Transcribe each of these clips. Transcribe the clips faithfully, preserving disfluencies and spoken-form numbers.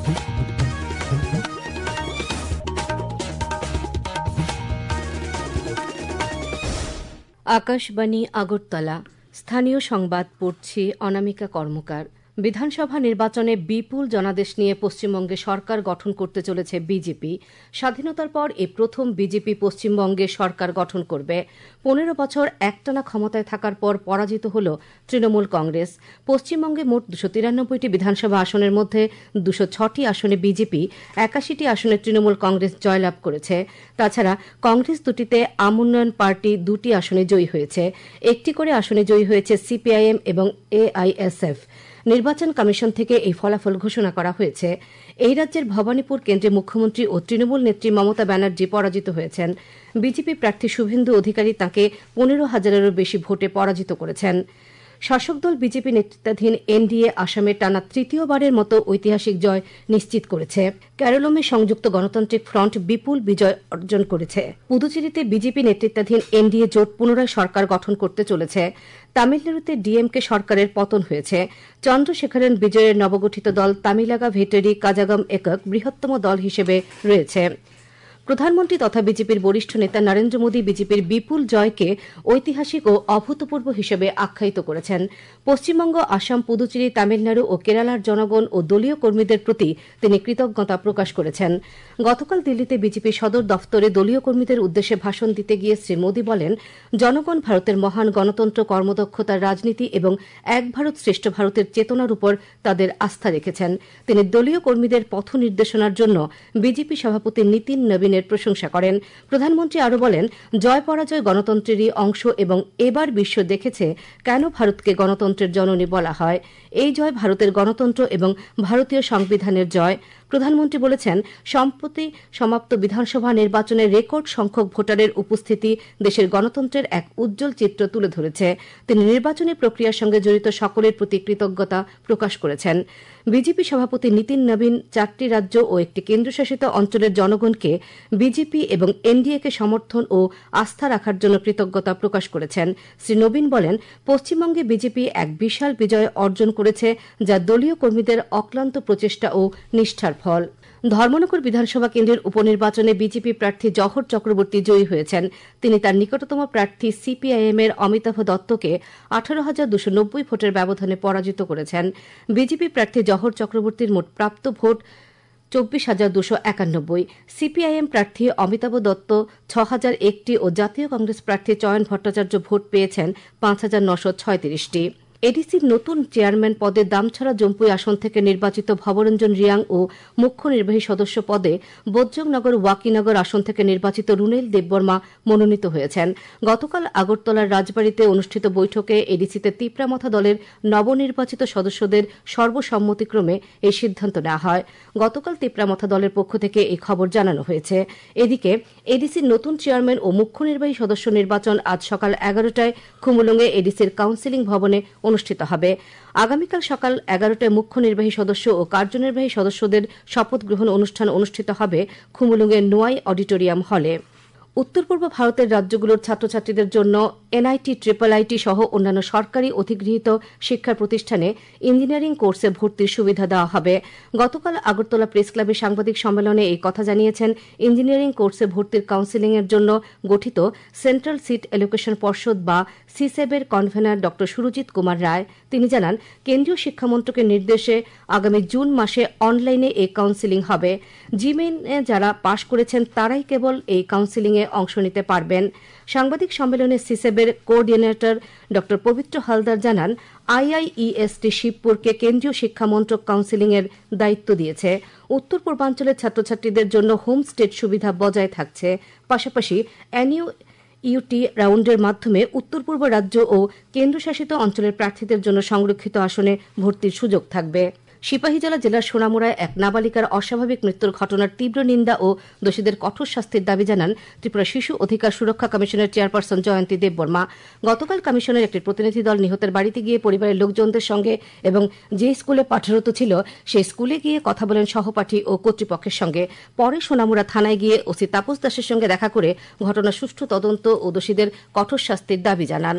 আকাশবাণী আগরতলা। স্থানীয় সংবাদ পড়ছি অনামিকা কর্মকার। বিধানসভা নির্বাচনে বিপুল জনাদেশ নিয়ে পশ্চিমবঙ্গে সরকার গঠন করতে চলেছে বিজেপি। স্বাধীনতার পর এই প্রথম বিজেপি পশ্চিমবঙ্গে সরকার গঠন করবে। পনেরো বছর একটানা ক্ষমতায় থাকার পর পরাজিত হল তৃণমূল কংগ্রেস। পশ্চিমবঙ্গে মোট দুশো তিরানব্বইটি বিধানসভা আসনের মধ্যে দুশো ছটি আসনে বিজেপি, একাশিটি আসনে তৃণমূল কংগ্রেস জয়লাভ করেছে। তাছাড়া কংগ্রেস দুটিতে আম উন্নয়ন পার্টি দুটি আসনে জয়ী হয়েছে। একটি করে আসনে জয়ী হয়েছে সিপিআইএম এবং এআইএসএফ। নির্বাচন কমিশন থেকে এই ফলাফল ঘোষণা করা হয়েছে। এই রাজ্যের ভবানীপুর কেন্দ্রে মুখ্যমন্ত্রী ও তৃণমূল নেত্রী মমতা ব্যানার্জি পরাজিত হয়েছেন। বিজেপি প্রার্থী শুভেন্দু অধিকারী তাঁকে পনেরো হাজারেরও বেশি ভোটে পরাজিত করেছেন। শাসক দল বিজেপি নেতৃত্বাধীন এনডিএ আসামে টানা তৃতীয়বারের মতো ঐতিহাসিক জয় নিশ্চিত করেছে। কেরলমে সংযুক্ত গণতান্ত্রিক ফ্রন্ট বিপুল বিজয় অর্জন করেছে। পুদুচেরিতে বিজেপি নেতৃত্বাধীন এনডিএ জোট পুনরায় সরকার গঠন করতে চলেছে। তামিলনাড়ুতে ডিএমকে সরকারের পতন হয়েছে। চন্দ্রশেখরন বিজয়ের নবগঠিত দল তামিলাগা ভেটেরি কাজাগম একক বৃহত্তম দল হিসেবে রয়েছে। প্রধানমন্ত্রী তথা বিজেপির বরিষ্ঠ নেতা নরেন্দ্র মোদী বিজেপির বিপুল জয়কে ঐতিহাসিক ও অভূতপূর্ব হিসেবে আখ্যায়িত করেছেন। পশ্চিমবঙ্গ, আসাম, পুদুচেরি, তামিলনাড়ু ও কেরালার জনগণ ও দলীয় কর্মীদের প্রতি তিনি কৃতজ্ঞতা প্রকাশ করেছেন। গতকাল দিল্লিতে বিজেপি সদর দফতরে দলীয় কর্মীদের উদ্দেশ্যে ভাষণ দিতে গিয়ে শ্রী মোদী বলেন, জনগণ ভারতের মহান গণতন্ত্র, কর্মদক্ষতার রাজনীতি এবং এক ভারত শ্রেষ্ঠ ভারতের চেতনার উপর তাদের আস্থা রেখেছেন। তিনি দলীয় কর্মীদের পথ নির্দেশনার জন্য বিজেপি সভাপতি নীতিন নবীনের প্রশংসা করেন। প্রধানমন্ত্রী আরও বলেন, জয় পরাজয় গণতন্ত্রেরই অংশ এবং এবার বিশ্ব দেখেছে কেন ভারতকে গণতন্ত্রের জননী বলা হয়। এই জয় ভারতের গণতন্ত্র এবং ভারতীয় সংবিধানের জয়। প্রধানমন্ত্রী বলেছেন, সম্প্রতি সমাপ্ত বিধানসভা নির্বাচনে রেকর্ড সংখ্যক ভোটারের উপস্থিতি দেশের গণতন্ত্রের এক উজ্জ্বল চিত্র তুলে ধরেছে। তিনি নির্বাচনী প্রক্রিয়ার সঙ্গে জড়িত সকলের প্রতি কৃতজ্ঞতা প্রকাশ করেছেন। বিজেপি সভাপতি নীতিন নবীন চারটি রাজ্য ও একটি কেন্দ্রশাসিত অঞ্চলের জনগণকে বিজেপি এবং এনডিএকে সমর্থন ও আস্থা রাখার জন্য কৃতজ্ঞতা প্রকাশ করেছেন। শ্রী নবীন বলেন, পশ্চিমবঙ্গে বিজেপি এক বিশাল বিজয় অর্জন করেছে, যা দলীয় কর্মীদের অক্লান্ত প্রচেষ্টা ও নিষ্ঠার ফল। ধর্মনগর বিধানসভা কেন্দ্রের উপনির্বাচনে বিজেপি প্রার্থী জহর চক্রবর্তী জয়ী হয়েছেন। তিনি তার নিকটতম প্রার্থী সিপিআইএম এর অমিতাভ দত্তকে আঠারো হাজার দুশো নব্বই ভোটের ব্যবধানে পরাজিত করেছেন। বিজেপি প্রার্থী জহর চক্রবর্তীর মোট প্রাপ্ত ভোট চব্বিশ হাজার দুশো একানব্বই। সিপিআইএম প্রার্থী অমিতাভ দত্ত ছ হাজার একটি ও জাতীয় কংগ্রেস প্রার্থী চয়ন ভট্টাচার্য ভোট পেয়েছেন পাঁচ হাজার নশো ছয়ত্রিশটি। এডিসির নতুন চেয়ারম্যান পদে দামছড়া জম্পুই আসন থেকে নির্বাচিত ভবরঞ্জন রিয়াং ও মুখ্য নির্বাহী সদস্য পদে বজ্রংনগর ওয়াকিনগর আসন থেকে নির্বাচিত রুনেল দেববর্মা মনোনীত হয়েছেন। গতকাল আগরতলার রাজবাড়িতে অনুষ্ঠিত বৈঠকে এডিসিতে তিপ্রামথা দলের নবনির্বাচিত সদস্যদের সর্বসম্মতিক্রমে এই সিদ্ধান্ত নেওয়া হয়। গতকাল তিপ্রামথা দলের পক্ষ থেকে এই খবর জানানো হয়েছে। এদিকে এডিসির নতুন চেয়ারম্যান ও মুখ্য নির্বাহী সদস্য নির্বাচন আজ সকাল এগারোটায় খুমুলুঙে এডিসির কাউন্সিলিং ভবনে অনুষ্ঠিত হবে। আগামীকাল সকাল এগারোটায় মুখ্য নির্বাহী সদস্য ও কার্যনির্বাহী সদস্যদের শপথ গ্রহণ অনুষ্ঠান অনুষ্ঠিত হবে খুমুলুঙের নোয়াই অডিটোরিয়াম হলে। উত্তর পূর্ব ভারতের রাজ্যগুলোর ছাত্রছাত্রীদের জন্য এনআইটি, ট্রিপল আইটি সহ অন্যান্য সরকারি অধিগৃহীত শিক্ষা প্রতিষ্ঠানে ইঞ্জিনিয়ারিং কোর্সে ভর্তির সুবিধা দেওয়া হবে। গতকাল আগরতলা প্রেস ক্লাবে সাংবাদিক সম্মেলনে এই কথা জানিয়েছেন ইঞ্জিনিয়ারিং কোর্সে ভর্তির কাউন্সিলিংয়ের জন্য গঠিত সেন্ট্রাল সিট এলোকেশন পর্ষদ বা সিসেবের কনভেনার ড সুরজিৎ কুমার রায়। তিনি জানান, কেন্দ্রীয় শিক্ষামন্ত্রকের নির্দেশে আগামী জুন মাসে অনলাইনে এই কাউন্সিলিং হবে। জিমেইনে যারা পাশ করেছেন তারাই কেবল এই কাউন্সিলিংয়ে অংশ নিতে পারবেন। সাংবাদিক সম্মেলনে সিসেবের কোঅর্ডিনেটর ড পবিত্র হালদার জানান, আইআইইএসটি শিবপুরকে কেন্দ্রীয় শিক্ষামন্ত্রক কাউন্সিলিংয়ের দায়িত্ব দিয়েছে। উত্তর পূর্বাঞ্চলের ছাত্রছাত্রীদের জন্য হোম স্টেট সুবিধা বজায় থাকছে। পাশাপাশি এনইউ ইউটি রাউন্ডের মাধ্যমে উত্তর পূর্ব রাজ্য ও কেন্দ্রশাসিত অঞ্চলের প্রার্থীদের জন্য সংরক্ষিত আসনে ভর্তির সুযোগ থাকবে। সিপাহীজলা জেলার সোনামুড়ায় এক নাবালিকার অস্বাভাবিক মৃত্যুর ঘটনার তীব্র নিন্দা ও দোষীদের কঠোর শাস্তির দাবি জানান ত্রিপুরা শিশু অধিকার সুরক্ষা কমিশনের চেয়ারপারসন জয়ন্তী দেববর্মা। গতকাল কমিশনের একটি প্রতিনিধি দল নিহতের বাড়িতে গিয়ে পরিবারের লোকজনদের সঙ্গে এবং যে স্কুলে পাঠরত ছিল সেই স্কুলে গিয়ে কথা বলেন সহপাঠী ও কর্তৃপক্ষের সঙ্গে। পরে সোনামুড়া থানায় গিয়ে ওসি তাপস দাসের সঙ্গে দেখা করে ঘটনার সুষ্ঠু তদন্ত ও দোষীদের কঠোর শাস্তির দাবি জানান।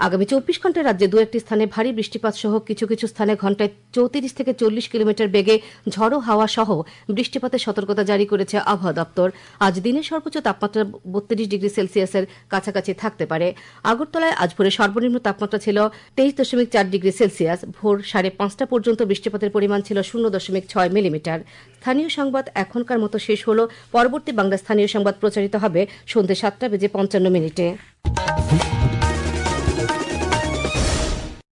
আগামী চব্বিশ ঘন্টায় রাজ্যে দু একটি স্থানে ভারী বৃষ্টিপাত সহ কিছু কিছু স্থানে ঘন্টায় চৌত্রিশ থেকে চল্লিশ কিলোমিটার বেগে ঝড়ো হাওয়া সহ বৃষ্টিপাতের সতর্কতা জারি করেছে আবহাওয়া দপ্তর। আজ দিনের সর্বোচ্চ তাপমাত্রা বত্রিশ ডিগ্রি সেলসিয়াসের কাছাকাছি থাকতে পারে। আগরতলায় আজ ভোরে সর্বনিম্ন তাপমাত্রা ছিল তেইশ দশমিক চার ডিগ্রি সেলসিয়াস। ভোর সাড়ে পাঁচটা পর্যন্ত বৃষ্টিপাতের পরিমাণ ছিল শূন্য দশমিক ছয় মিলিমিটার। স্থানীয় সংবাদ এখনকার মতো শেষ হল। পরবর্তী বাংলা স্থানীয় সংবাদ প্রচারিত হবে সন্ধ্যে সাতটা বেজে পঞ্চান্ন মিনিটে।